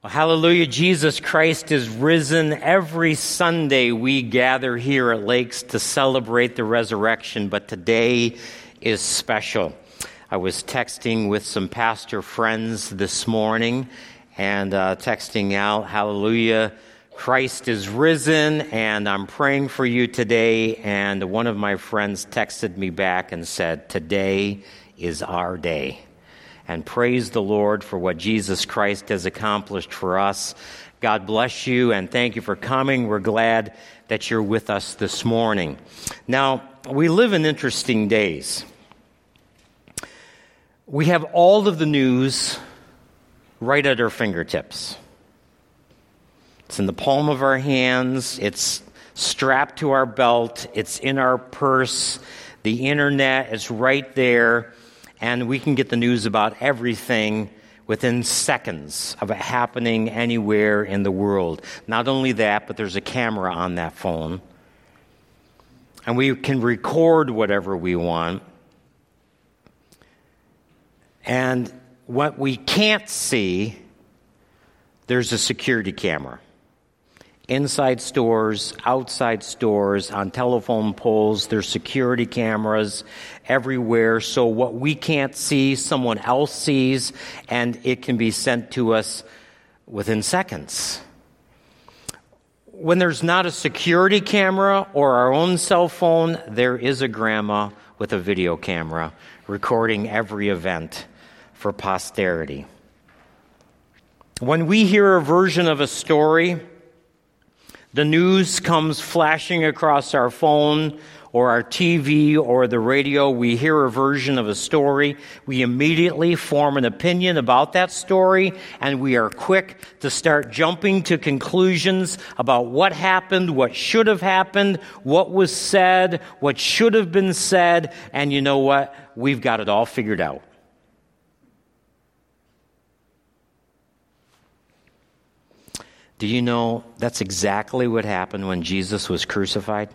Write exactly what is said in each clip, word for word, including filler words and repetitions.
Hallelujah, Jesus Christ is risen. Every Sunday we gather here at Lakes to celebrate the resurrection, but today is special. I was texting with some pastor friends this morning and uh, texting out, hallelujah, Christ is risen, and I'm praying for you today. And one of my friends texted me back and said, today is our day. And praise the Lord for what Jesus Christ has accomplished for us. God bless you, and thank you for coming. We're glad that you're with us this morning. Now, we live in interesting days. We have all of the news right at our fingertips. It's in the palm of our hands. It's strapped to our belt. It's in our purse. The internet is right there. And we can get the news about everything within seconds of it happening anywhere in the world. Not only that, but there's a camera on that phone. And we can record whatever we want. And what we can't see, there's a security camera. Inside stores, outside stores, on telephone poles, there's security cameras everywhere. So what we can't see, someone else sees, and it can be sent to us within seconds. When there's not a security camera or our own cell phone, there is a grandma with a video camera recording every event for posterity. When we hear a version of a story, the news comes flashing across our phone or our T V or the radio. We hear a version of a story. We immediately form an opinion about that story, and we are quick to start jumping to conclusions about what happened, what should have happened, what was said, what should have been said, and you know what? We've got it all figured out. Do you know that's exactly what happened when Jesus was crucified?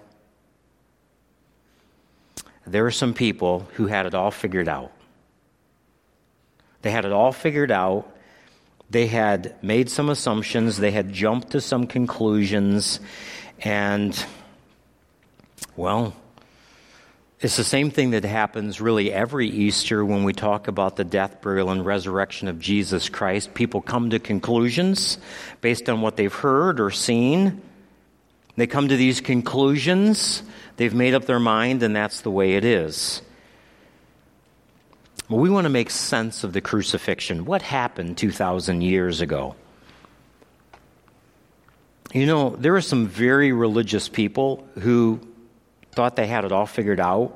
There were some people who had it all figured out. They had it all figured out. They had made some assumptions. They had jumped to some conclusions. And, well, it's the same thing that happens really every Easter when we talk about the death, burial, and resurrection of Jesus Christ. People come to conclusions based on what they've heard or seen. They come to these conclusions. They've made up their mind, and that's the way it is. Well, we want to make sense of the crucifixion. What happened two thousand years ago? You know, there are some very religious people who thought they had it all figured out.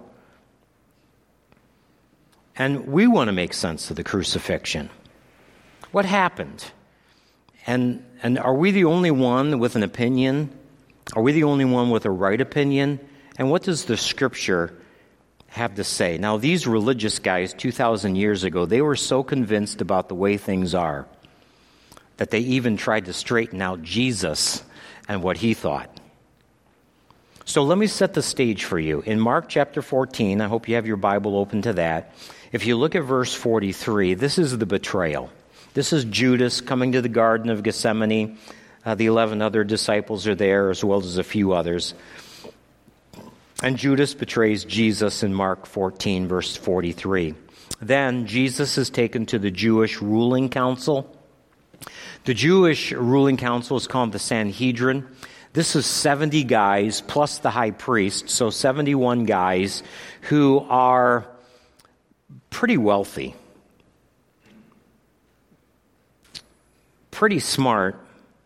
And we want to make sense of the crucifixion. What happened? And and are we the only one with an opinion? Are we the only one with a right opinion? And what does the Scripture have to say? Now, these religious guys two thousand years ago, they were so convinced about the way things are that they even tried to straighten out Jesus and what he thought. So let me set the stage for you. In Mark chapter fourteen, I hope you have your Bible open to that. If you look at verse forty-three, this is the betrayal. This is Judas coming to the Garden of Gethsemane. Uh, the eleven other disciples are there, as well as a few others. And Judas betrays Jesus in Mark fourteen, verse forty-three. Then Jesus is taken to the Jewish ruling council. The Jewish ruling council is called the Sanhedrin. This is seventy guys plus the high priest, so seventy-one guys who are pretty wealthy, pretty smart.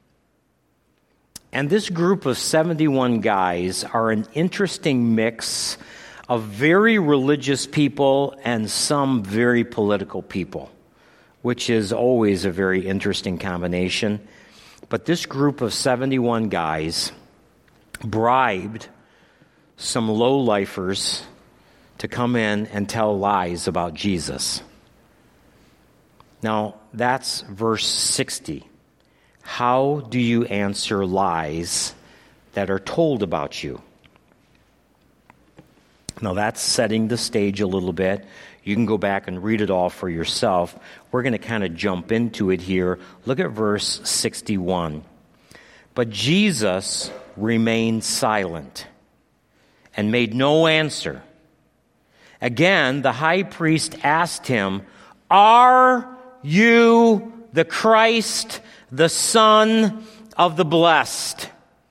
And this group of seventy-one guys are an interesting mix of very religious people and some very political people, which is always a very interesting combination. But this group of seventy-one guys bribed some low-lifers to come in and tell lies about Jesus. Now, that's verse sixty. How do you answer lies that are told about you? Now, that's setting the stage a little bit. You can go back and read it all for yourself. We're going to kind of jump into it here. Look at verse sixty-one. But Jesus remained silent and made no answer. Again, the high priest asked him, "Are you the Christ, the Son of the Blessed?"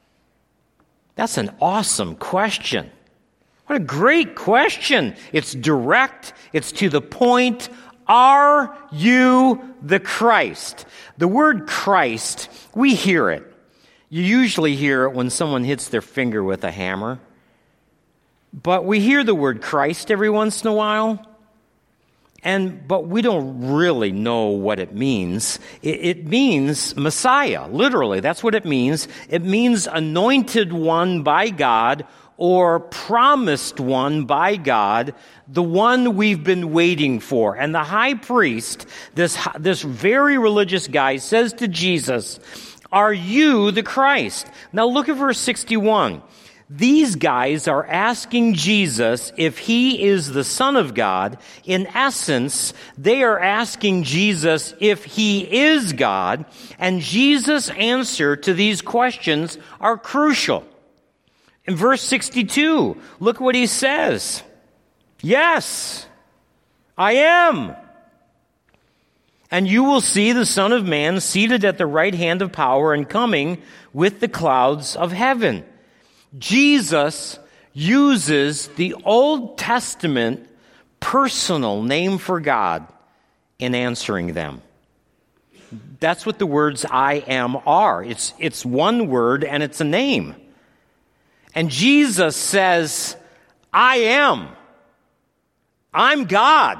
That's an awesome question. What a great question. It's direct. It's to the point. Are you the Christ? The word Christ, we hear it. You usually hear it when someone hits their finger with a hammer. But we hear the word Christ every once in a while. And but we don't really know what it means. It, it means Messiah, literally. That's what it means. It means anointed one by God, or promised one by God, the one we've been waiting for. And the high priest, this, this very religious guy, says to Jesus, "Are you the Christ?" Now look at verse sixty-one. These guys are asking Jesus if he is the Son of God. In essence, they are asking Jesus if he is God, and Jesus' answer to these questions are crucial. In verse sixty-two, look what he says. "Yes, I am. And you will see the Son of Man seated at the right hand of power and coming with the clouds of heaven." Jesus uses the Old Testament personal name for God in answering them. That's what the words "I am" are. It's, it's one word and it's a name. And Jesus says, "I am. I'm God.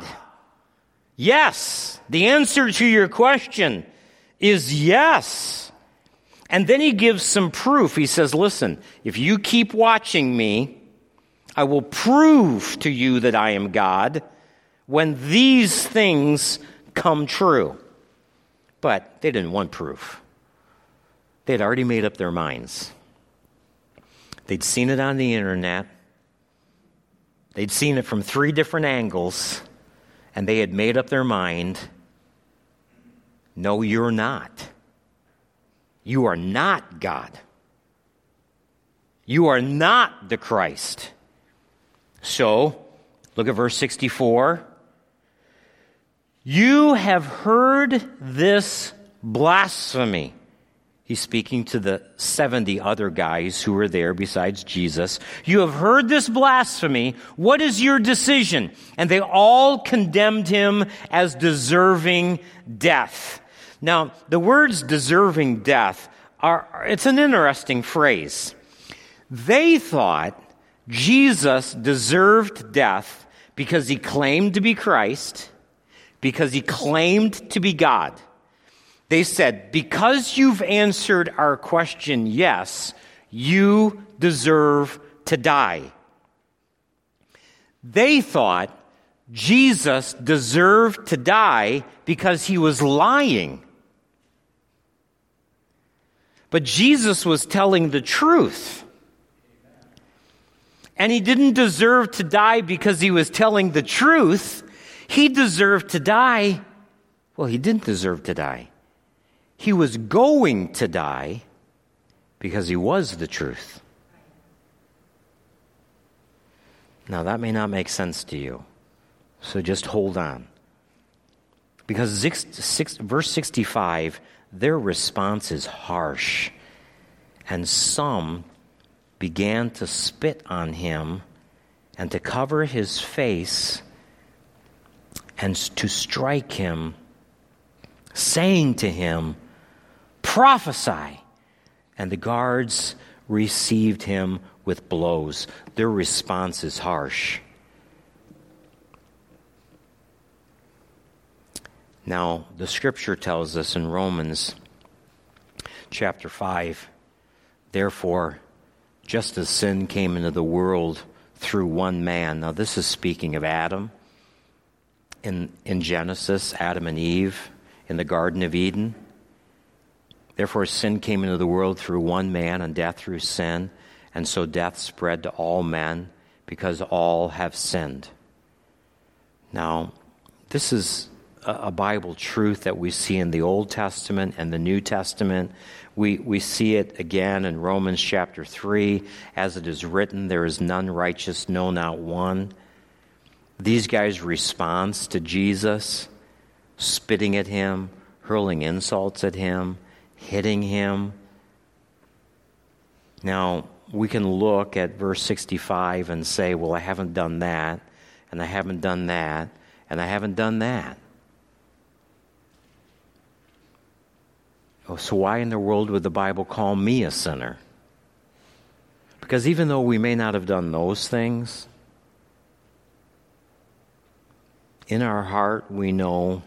Yes." The answer to your question is yes. And then he gives some proof. He says, "Listen, if you keep watching me, I will prove to you that I am God when these things come true." But they didn't want proof. They'd already made up their minds. They'd seen it on the internet. They'd seen it from three different angles, and they had made up their mind. No, you're not. You are not God. You are not the Christ. So, look at verse sixty-four. "You have heard this blasphemy." He's speaking to the seventy other guys who were there besides Jesus. "You have heard this blasphemy. What is your decision?" And they all condemned him as deserving death. Now, the words "deserving death" are, it's an interesting phrase. They thought Jesus deserved death because he claimed to be Christ, because he claimed to be God. They said, because you've answered our question yes, you deserve to die. They thought Jesus deserved to die because he was lying. But Jesus was telling the truth. And he didn't deserve to die because he was telling the truth. He deserved to die. Well, he didn't deserve to die. He was going to die because he was the truth. Now, that may not make sense to you, so just hold on. Because six, six, verse sixty-five, their response is harsh. And some began to spit on him and to cover his face and to strike him, saying to him, "Prophesy." And the guards received him with blows. Their response is harsh. Now, the scripture tells us in Romans chapter five, therefore, just as sin came into the world through one man. Now, this is speaking of Adam in, in Genesis, Adam and Eve in the Garden of Eden. Therefore, sin came into the world through one man, and death through sin. And so death spread to all men because all have sinned. Now, this is a Bible truth that we see in the Old Testament and the New Testament. We we see it again in Romans chapter three. As it is written, there is none righteous, no, not one. These guys' response to Jesus, spitting at him, hurling insults at him, hitting him. Now, we can look at verse sixty-five and say, well, I haven't done that, and I haven't done that, and I haven't done that. Oh, so why in the world would the Bible call me a sinner? Because even though we may not have done those things, in our heart we know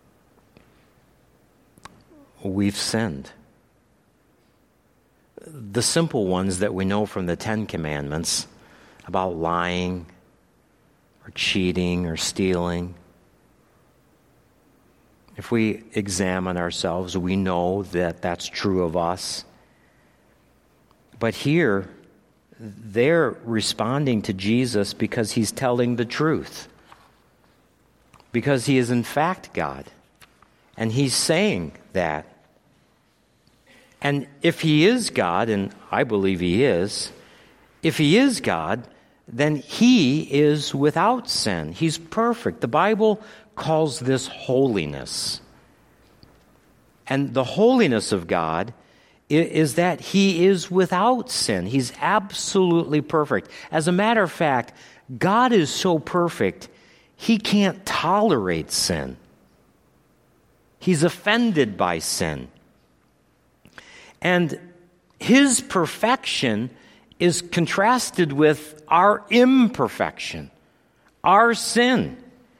we've sinned. The simple ones that we know from the Ten Commandments about lying or cheating or stealing. If we examine ourselves, we know that that's true of us. But here, they're responding to Jesus because he's telling the truth. Because he is in fact God. And he's saying that. And if he is God, and I believe he is, if he is God, then he is without sin. He's perfect. The Bible calls this holiness. And the holiness of God is that he is without sin. He's absolutely perfect. As a matter of fact, God is so perfect, he can't tolerate sin. He's offended by sin. And his perfection is contrasted with our imperfection, our sin.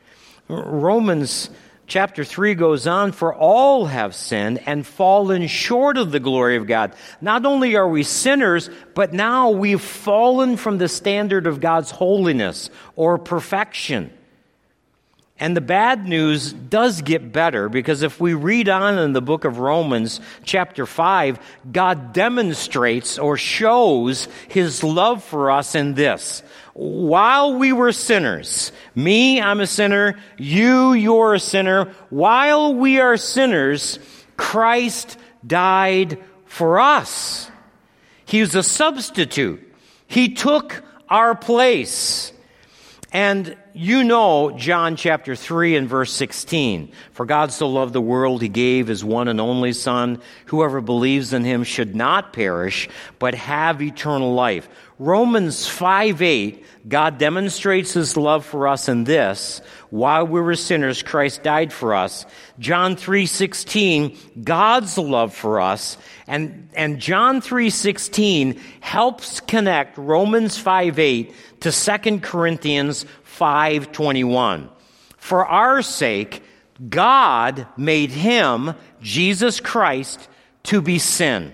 Romans chapter three goes on, for all have sinned and fallen short of the glory of God. Not only are we sinners, but now we've fallen from the standard of God's holiness or perfection. And the bad news does get better, because if we read on in the book of Romans chapter five, God demonstrates or shows his love for us in this. While we were sinners, me, I'm a sinner, you, you're a sinner, while we are sinners, Christ died for us. He was a substitute. He took our place. And you know John chapter three and verse sixteen. For God so loved the world, he gave his one and only Son. Whoever believes in him should not perish, but have eternal life. Romans five eight, God demonstrates his love for us in this. While we were sinners, Christ died for us. John three sixteen, God's love for us. And, and John three sixteen helps connect Romans five eight to Second Corinthians five twenty-one. For our sake, God made him, Jesus Christ, to be sin,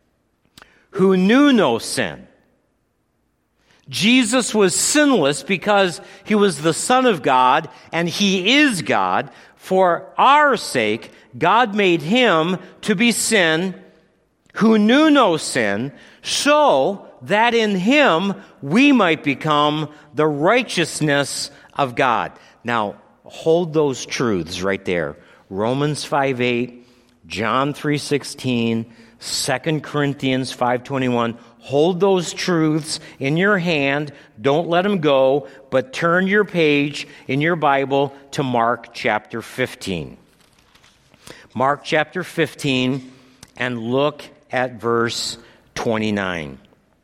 who knew no sin. Jesus was sinless because he was the Son of God and he is God. For our sake, God made him to be sin, who knew no sin, so that in him we might become the righteousness of God. Now, hold those truths right there. Romans five eight, John three sixteen, Second Corinthians five twenty-one. Hold those truths in your hand. Don't let them go, but turn your page in your Bible to Mark chapter fifteen. Mark chapter fifteen, and look at verse twenty-nine.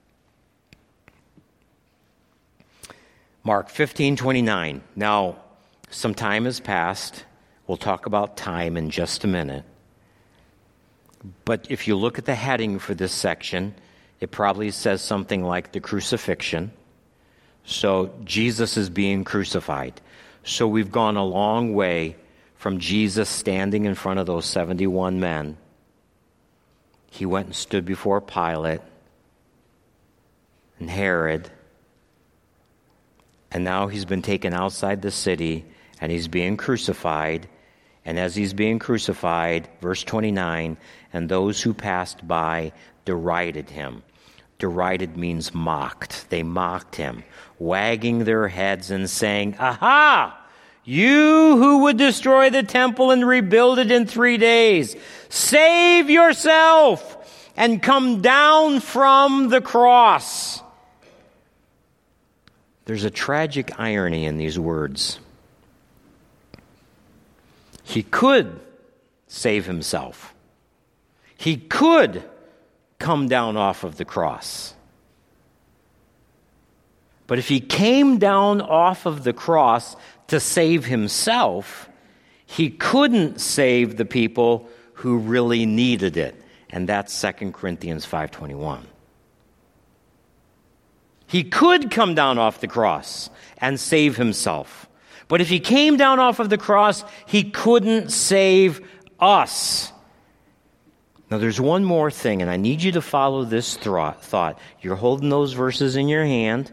Mark fifteen twenty-nine. Now, some time has passed. We'll talk about time in just a minute. But if you look at the heading for this section, it probably says something like the crucifixion. So Jesus is being crucified. So we've gone a long way from Jesus standing in front of those seventy-one men. He went and stood before Pilate and Herod. And now he's been taken outside the city and he's being crucified. And as he's being crucified, verse twenty-nine, and those who passed by derided him. Derided means mocked. They mocked him, wagging their heads and saying, "Aha! you who would destroy the temple and rebuild it in three days, save yourself and come down from the cross. There's a tragic irony in these words. He could save himself. He could come down off of the cross. But if he came down off of the cross to save himself, he couldn't save the people who really needed it. And that's Second Corinthians five twenty-one. He could come down off the cross and save himself. But if he came down off of the cross, he couldn't save us. Now there's one more thing, and I need you to follow this thought. You're holding those verses in your hand.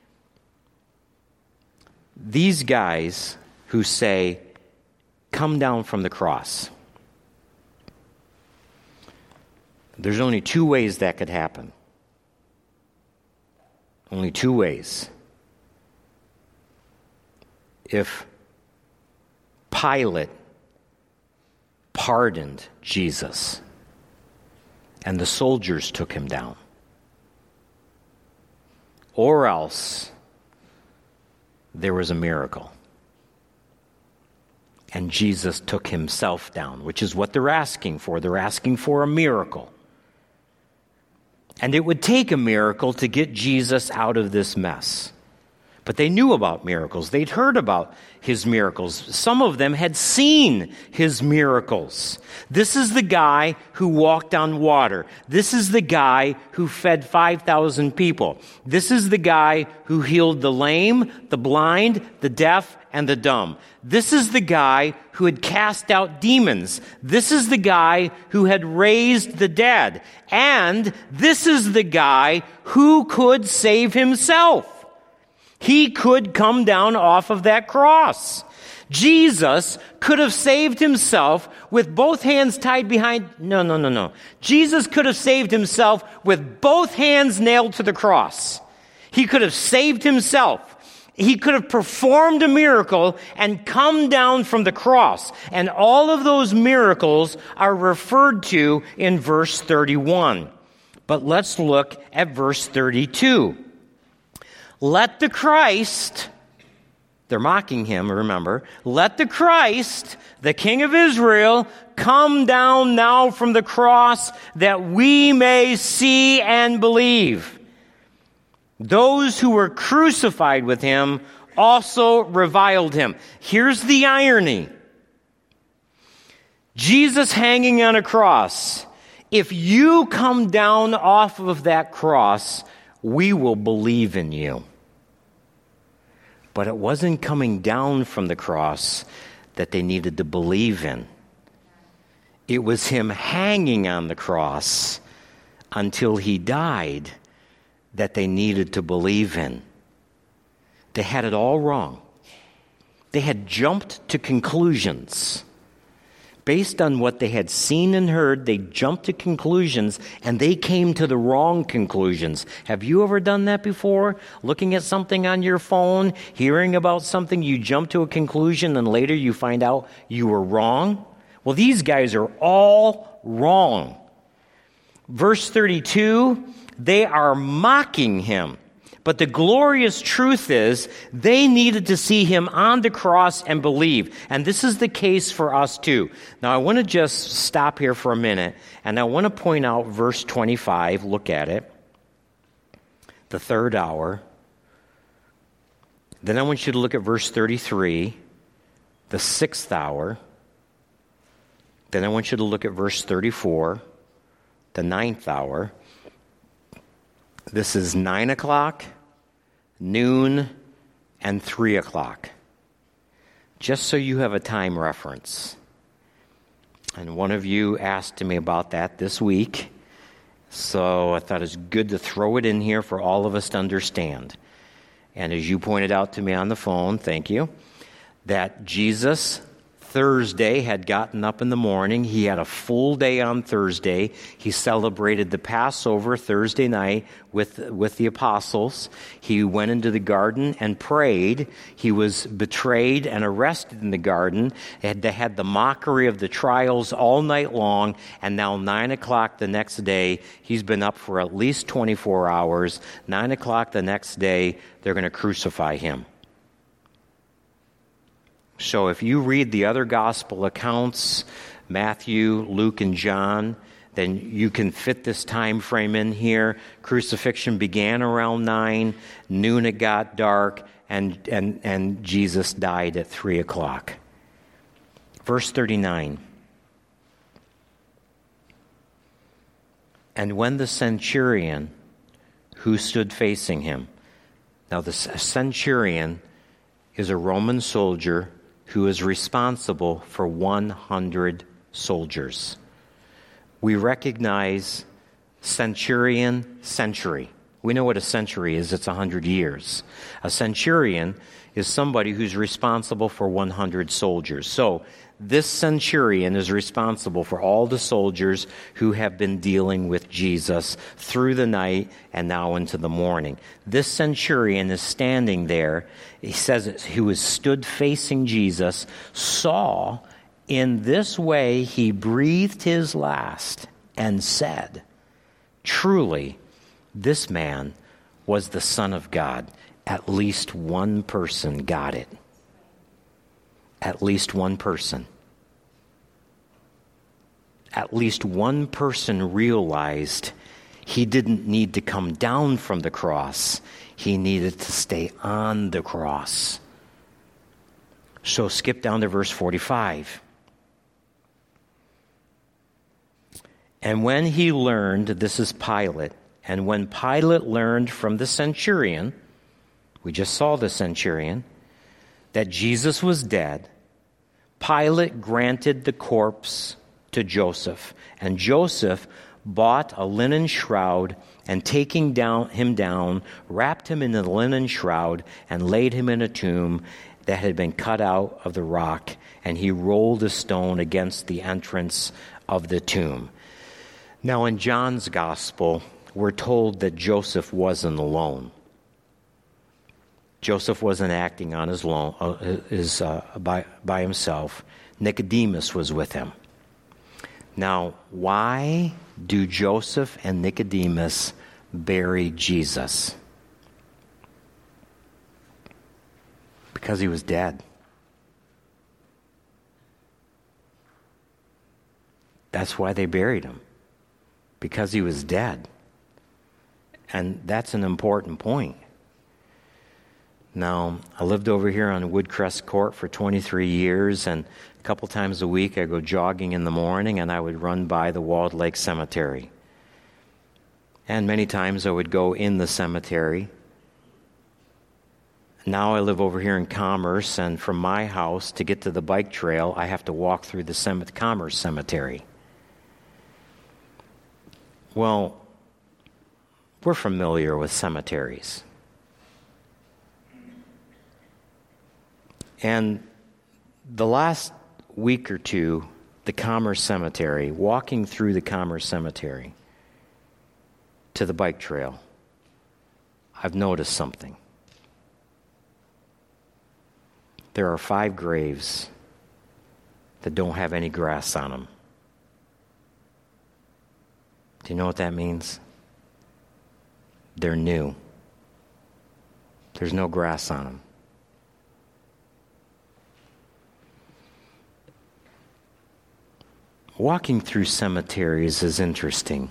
These guys who say, come down from the cross. There's only two ways that could happen. Only two ways. If Pilate pardoned Jesus and the soldiers took him down, or else there was a miracle and Jesus took himself down, which is what they're asking for. They're asking for a miracle. And it would take a miracle to get Jesus out of this mess. But they knew about miracles. They'd heard about his miracles. Some of them had seen his miracles. This is the guy who walked on water. This is the guy who fed five thousand people. This is the guy who healed the lame, the blind, the deaf, and the dumb. This is the guy who had cast out demons. This is the guy who had raised the dead. And this is the guy who could save himself. He could come down off of that cross. Jesus could have saved himself with both hands tied behind. No, no, no, no. Jesus could have saved himself with both hands nailed to the cross. He could have saved himself. He could have performed a miracle and come down from the cross. And all of those miracles are referred to in verse thirty-one. But let's look at verse thirty-two. Let the Christ, they're mocking him, remember, let the Christ, the King of Israel, come down now from the cross that we may see and believe. Those who were crucified with him also reviled him. Here's the irony. Jesus hanging on a cross. If you come down off of that cross, we will believe in you. But it wasn't coming down from the cross that they needed to believe in. It was him hanging on the cross until he died that they needed to believe in. They had it all wrong. They had jumped to conclusions. Based on what they had seen and heard, they jumped to conclusions, and they came to the wrong conclusions. Have you ever done that before? Looking at something on your phone, hearing about something, you jump to a conclusion, and later you find out you were wrong? Well, these guys are all wrong. Verse thirty-two, they are mocking him. But the glorious truth is they needed to see him on the cross and believe. And this is the case for us too. Now I want to just stop here for a minute, and I want to point out verse twenty-five. Look at it. The third hour. Then I want you to look at verse thirty-three. The sixth hour. Then I want you to look at verse thirty-four. The ninth hour. This is nine o'clock, noon, and three o'clock. Just so you have a time reference. And one of you asked me about that this week, so I thought it's good to throw it in here for all of us to understand. And as you pointed out to me on the phone, thank you, that Jesus' Thursday had gotten up in the morning. He had a full day on Thursday. He celebrated the Passover Thursday night with, with the apostles. He went into the garden and prayed. He was betrayed and arrested in the garden. They had, they had the mockery of the trials all night long, and now nine o'clock the next day, he's been up for at least twenty-four hours. nine o'clock the next day, they're going to crucify him. So if you read the other gospel accounts, Matthew, Luke, and John, then you can fit this time frame in here. Crucifixion began around nine, noon it got dark, and, and, and Jesus died at three o'clock. Verse thirty-nine. And when the centurion who stood facing him, now the centurion is a Roman soldier who is responsible for one hundred soldiers. We recognize centurion, century. We know what a century is. It's one hundred years. A centurion is somebody who's responsible for one hundred soldiers. So this centurion is responsible for all the soldiers who have been dealing with Jesus through the night and now into the morning. This centurion is standing there. He says he was stood facing Jesus, saw in this way he breathed his last and said, truly, this man was the Son of God. At least one person got it. At least one person. At least one person realized he didn't need to come down from the cross. He needed to stay on the cross. So skip down to verse forty-five. And when he learned, this is Pilate, and when Pilate learned from the centurion, we just saw the centurion, that Jesus was dead, Pilate granted the corpse to Joseph. And Joseph bought a linen shroud, and taking down him down, wrapped him in the linen shroud, and laid him in a tomb that had been cut out of the rock. And he rolled a stone against the entrance of the tomb. Now in John's gospel, we're told that Joseph wasn't alone. Joseph wasn't acting on his own, uh, his, uh, by, by himself. Nicodemus was with him. Now, why do Joseph and Nicodemus bury Jesus? Because he was dead. That's why they buried him. Because he was dead. And that's an important point. Now, I lived over here on Woodcrest Court for twenty-three years, and a couple times a week I go jogging in the morning, and I would run by the Walled Lake Cemetery. And many times I would go in the cemetery. Now I live over here in Commerce, and from my house to get to the bike trail, I have to walk through the Sem- Commerce Cemetery. Well, we're familiar with cemeteries. And the last week or two, the Commerce Cemetery, walking through the Commerce Cemetery to the bike trail, I've noticed something. There are five graves that don't have any grass on them. Do you know what that means? They're new. There's no grass on them. Walking through cemeteries is interesting.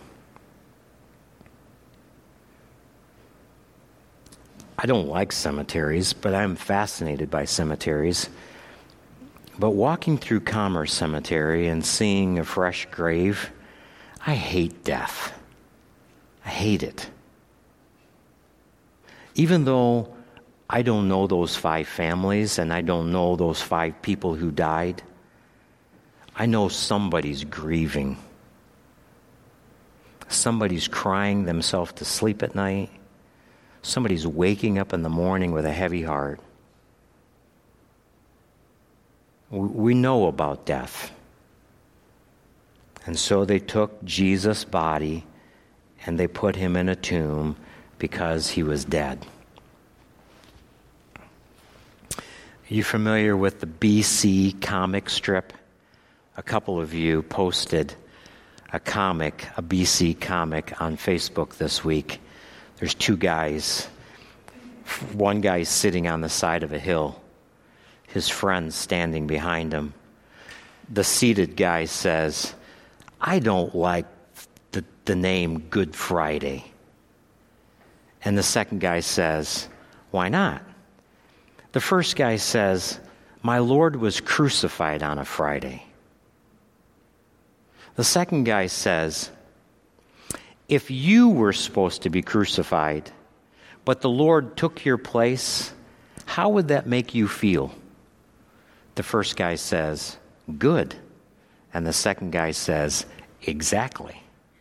I don't like cemeteries, but I'm fascinated by cemeteries. But walking through Commerce Cemetery and seeing a fresh grave, I hate death. I hate it. Even though I don't know those five families and I don't know those five people who died, I know somebody's grieving. Somebody's crying themselves to sleep at night. Somebody's waking up in the morning with a heavy heart. We know about death. And so they took Jesus' body and they put him in a tomb because he was dead. Are you familiar with the B C comic strip? A couple of you posted a comic, a B C comic on Facebook this week. There's two guys. One guy's sitting on the side of a hill. His friend's standing behind him. The seated guy says, "I don't like the, the name Good Friday." And the second guy says, "Why not?" The first guy says, "My Lord was crucified on a Friday." The second guy says, "If you were supposed to be crucified, but the Lord took your place, how would that make you feel?" The first guy says, "Good." And the second guy says, "Exactly."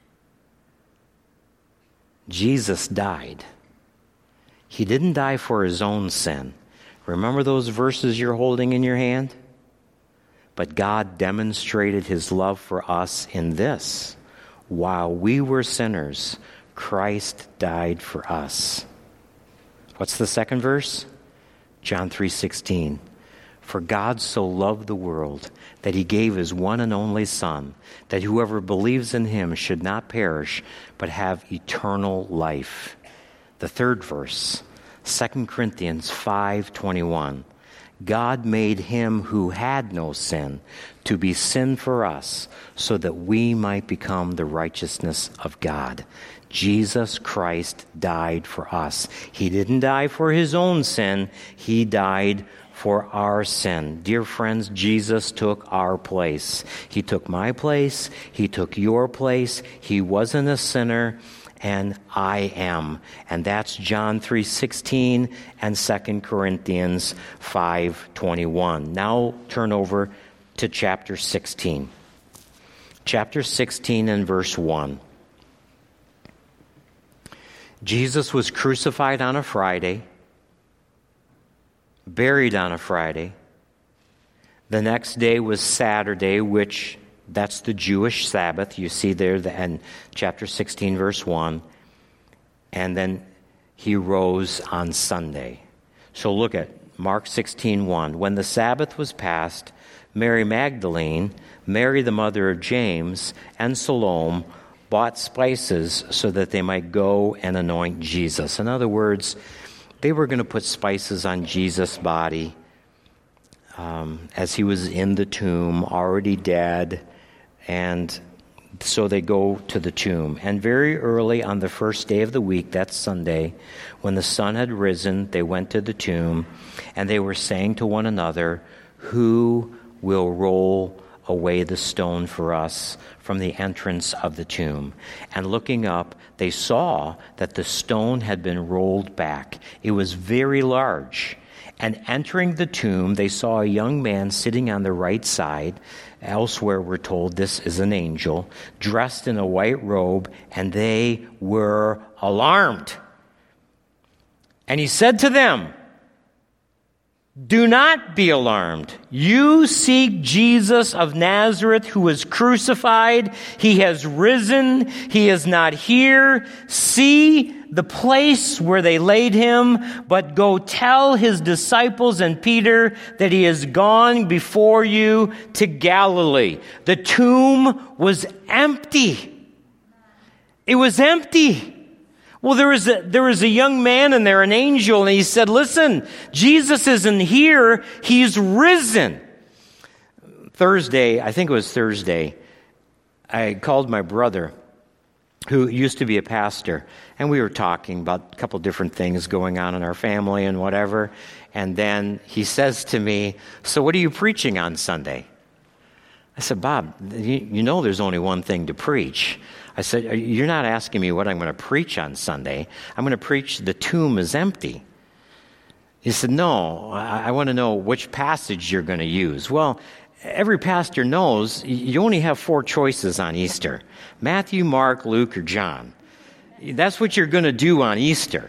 Jesus died. He didn't die for his own sin. Remember those verses you're holding in your hand? But God demonstrated his love for us in this: while we were sinners, Christ died for us. What's the second verse? John three sixteen. For God so loved the world that he gave his one and only Son, that whoever believes in him should not perish, but have eternal life. The third verse, Second Corinthians five twenty-one. God made him who had no sin to be sin for us, so that we might become the righteousness of God. Jesus Christ died for us. He didn't die for his own sin. He died for our sin. Dear friends, Jesus took our place. He took my place. He took your place. He wasn't a sinner, and I am. And that's John three sixteen and Second Corinthians five twenty-one. Now turn over to chapter sixteen. Chapter sixteen and verse one. Jesus was crucified on a Friday, buried on a Friday. The next day was Saturday, which that's the Jewish Sabbath. You see there the end, chapter sixteen, verse one. And then he rose on Sunday. So look at Mark sixteen one. When the Sabbath was past, Mary Magdalene, Mary the mother of James, and Salome bought spices so that they might go and anoint Jesus. In other words, they were going to put spices on Jesus' body um, as he was in the tomb, already dead. And so they go to the tomb. And very early on the first day of the week, that's Sunday, when the sun had risen, they went to the tomb, and they were saying to one another, "Who will roll away the stone for us from the entrance of the tomb?" And looking up, they saw that the stone had been rolled back. It was very large. And entering the tomb, they saw a young man sitting on the right side. Elsewhere, we're told this is an angel, dressed in a white robe, and they were alarmed. And he said to them, "Do not be alarmed. You seek Jesus of Nazareth, who was crucified. He has risen. He is not here. See the place where they laid him, but go tell his disciples and Peter that he has gone before you to Galilee." The tomb was empty. It was empty. Well, there was a, there was a young man in there, an angel, and he said, "Listen, Jesus isn't here. He's risen." Thursday, I think it was Thursday, I called my brother, who used to be a pastor, and we were talking about a couple different things going on in our family and whatever. And then he says to me, "So what are you preaching on Sunday?" I said, "Bob, you, you know there's only one thing to preach." I said, "You're not asking me what I'm going to preach on Sunday. I'm going to preach the tomb is empty." He said, "No, I, I want to know which passage you're going to use." Well, every pastor knows you only have four choices on Easter: Matthew, Mark, Luke, or John. That's what you're going to do on Easter.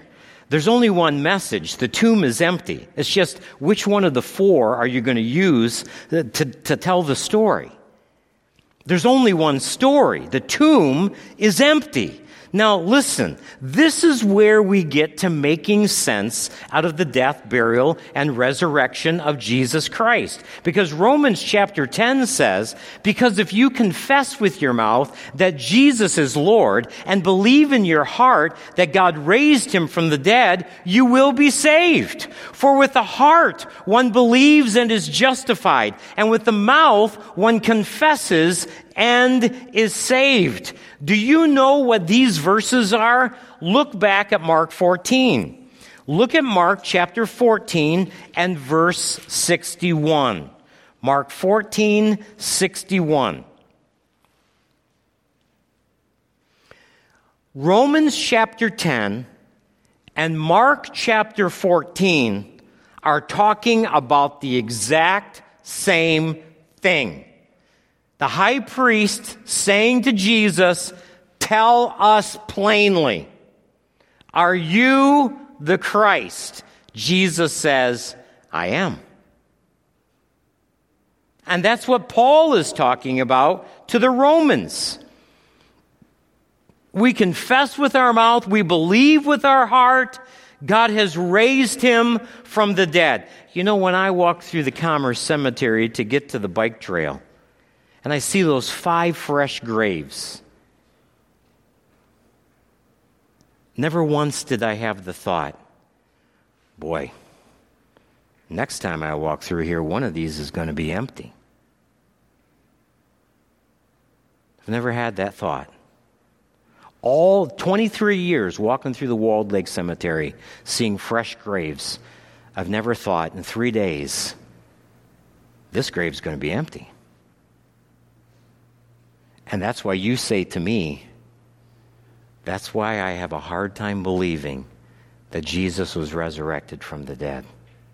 There's only one message. The tomb is empty. It's just which one of the four are you going to use to, to tell the story? There's only one story. The tomb is empty. Now listen, this is where we get to making sense out of the death, burial, and resurrection of Jesus Christ. Because Romans chapter ten says, because if you confess with your mouth that Jesus is Lord and believe in your heart that God raised him from the dead, you will be saved. For with the heart one believes and is justified, and with the mouth one confesses and is saved. Do you know what these verses are? Look back at Mark fourteen. Look at Mark chapter fourteen and verse sixty-one. Mark fourteen, sixty-one. Romans chapter ten and Mark chapter fourteen are talking about the exact same thing. The high priest saying to Jesus, tell us plainly, are you the Christ? Jesus says, I am. And that's what Paul is talking about to the Romans. We confess with our mouth, we believe with our heart, God has raised him from the dead. You know, when I walk through the Commerce Cemetery to get to the bike trail, and I see those five fresh graves, never once did I have the thought, boy, next time I walk through here, one of these is going to be empty. I've never had that thought. All twenty-three years walking through the Walled Lake Cemetery, seeing fresh graves, I've never thought in three days, this grave's going to be empty. And that's why you say to me, that's why I have a hard time believing that Jesus was resurrected from the dead.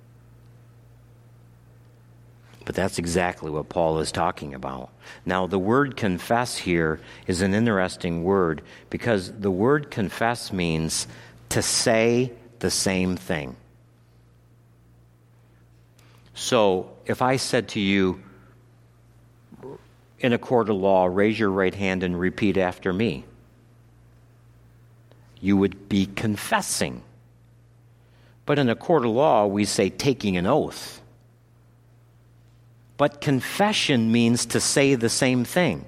But that's exactly what Paul is talking about. Now, the word confess here is an interesting word because the word confess means to say the same thing. So, if I said to you, in a court of law, raise your right hand and repeat after me, you would be confessing. But in a court of law, we say taking an oath. But confession means to say the same thing.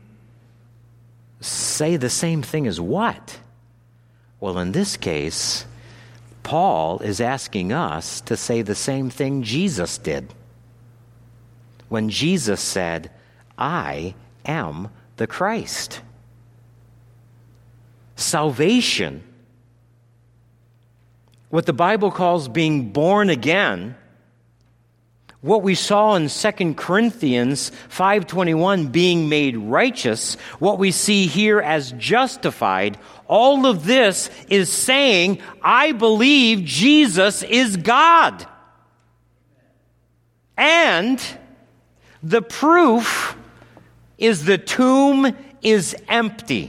Say the same thing as what? Well, in this case, Paul is asking us to say the same thing Jesus did. When Jesus said, I am the Christ. Salvation, what the Bible calls being born again, what we saw in Second Corinthians five twenty-one, being made righteous, what we see here as justified, all of this is saying, I believe Jesus is God. And the proof is the tomb is empty.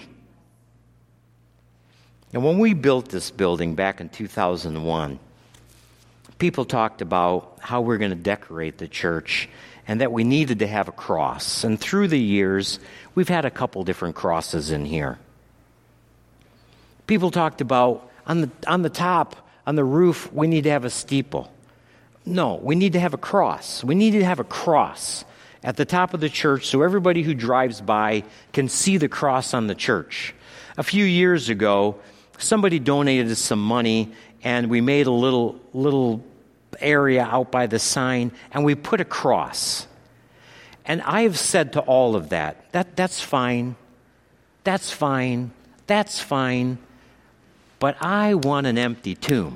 And when we built this building back in two thousand one, people talked about how we're going to decorate the church and that we needed to have a cross. And through the years, we've had a couple different crosses in here. People talked about on the on the top, on the roof, we need to have a steeple. No, we need to have a cross. We need to have a cross at the top of the church so everybody who drives by can see the cross on the church. A few years ago, somebody donated some money and we made a little little area out by the sign and we put a cross. And I have said to all of that, that that's fine, that's fine, that's fine, but I want an empty tomb.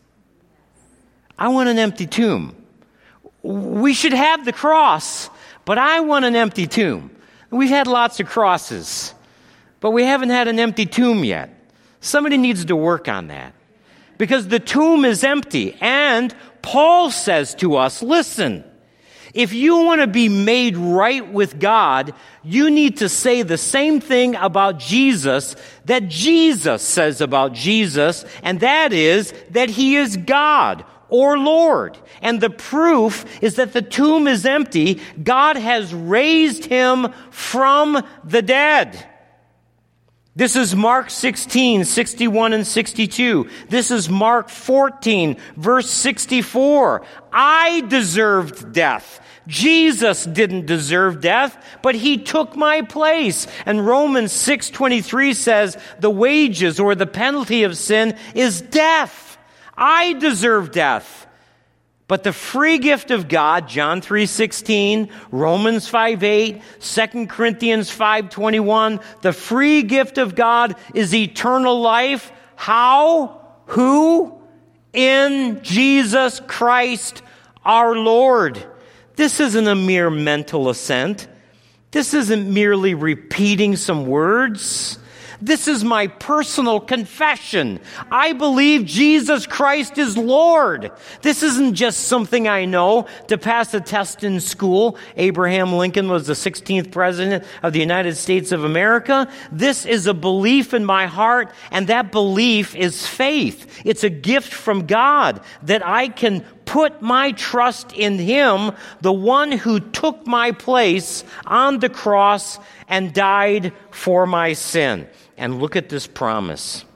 I want an empty tomb. We should have the cross, but I want an empty tomb. We've had lots of crosses, but we haven't had an empty tomb yet. Somebody needs to work on that. Because the tomb is empty. And Paul says to us, listen, If you want to be made right with God, you need to say the same thing about Jesus that Jesus says about Jesus, and that is that he is God or Lord. And the proof is that the tomb is empty. God has raised him from the dead. This is Mark sixteen, sixty-one and sixty-two. This is Mark fourteen, verse sixty-four. I deserved death. Jesus didn't deserve death, but he took my place. And Romans six twenty-three says, the wages or the penalty of sin is death. I deserve death. But the free gift of God, John three sixteen, Romans five eight, Second Corinthians five twenty-one, the free gift of God is eternal life. How? Who? In Jesus Christ our Lord. This isn't a mere mental assent. This isn't merely repeating some words. This is my personal confession. I believe Jesus Christ is Lord. This isn't just something I know to pass a test in school. Abraham Lincoln was the sixteenth president of the United States of America. This is a belief in my heart, and that belief is faith. It's a gift from God that I can put my trust in him, the one who took my place on the cross and died for my sin. And look at this promise.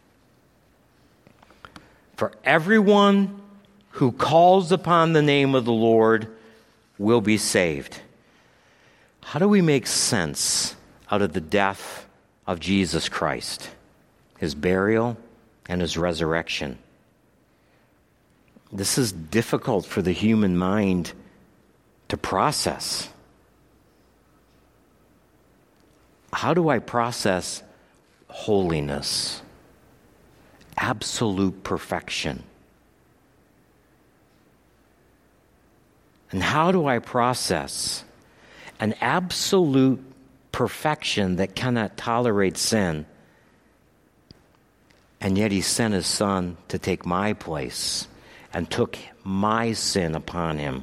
For everyone who calls upon the name of the Lord will be saved. How do we make sense out of the death of Jesus Christ, his burial, and his resurrection? This is difficult for the human mind to process. How do I process holiness, absolute perfection? And how do I process an absolute perfection that cannot tolerate sin, and yet he sent his son to take my place and took my sin upon him?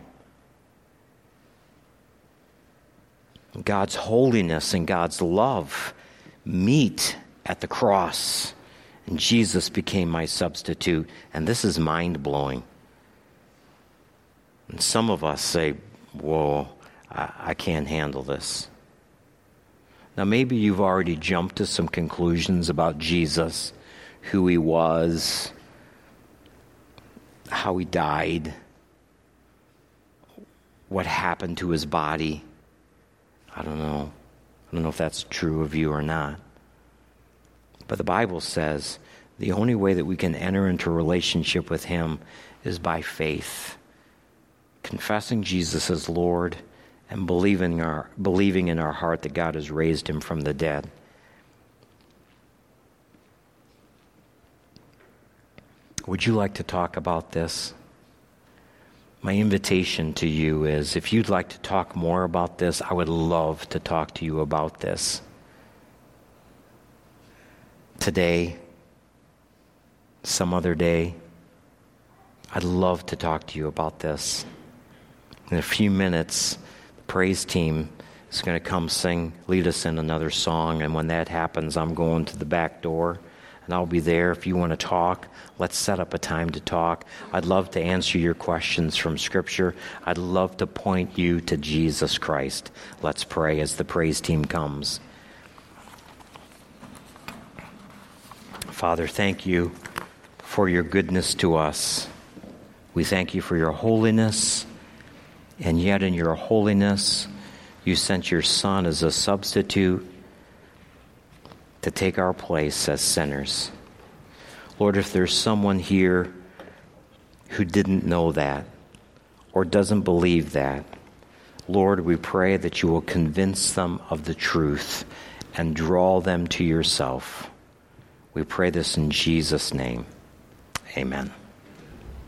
God's holiness and God's love meet at the cross, and Jesus became my substitute, and this is mind-blowing. And some of us say, whoa, I, I can't handle this. Now maybe you've already jumped to some conclusions about Jesus, who he was, how he died, what happened to his body. I don't know. I don't know if that's true of you or not. But the Bible says the only way that we can enter into a relationship with him is by faith, confessing Jesus as Lord and believing our believing in our heart that God has raised him from the dead. Would you like to talk about this? My invitation to you is, if you'd like to talk more about this, I would love to talk to you about this. Today, some other day, I'd love to talk to you about this. In a few minutes, the praise team is going to come sing, lead us in another song, and when that happens, I'm going to the back door, and I'll be there. If you want to talk, let's set up a time to talk. I'd love to answer your questions from Scripture. I'd love to point you to Jesus Christ. Let's pray as the praise team comes. Father, thank you for your goodness to us. We thank you for your holiness, and yet in your holiness, you sent your Son as a substitute to take our place as sinners. Lord, if there's someone here who didn't know that or doesn't believe that, Lord, we pray that you will convince them of the truth and draw them to yourself. We pray this in Jesus' name. Amen.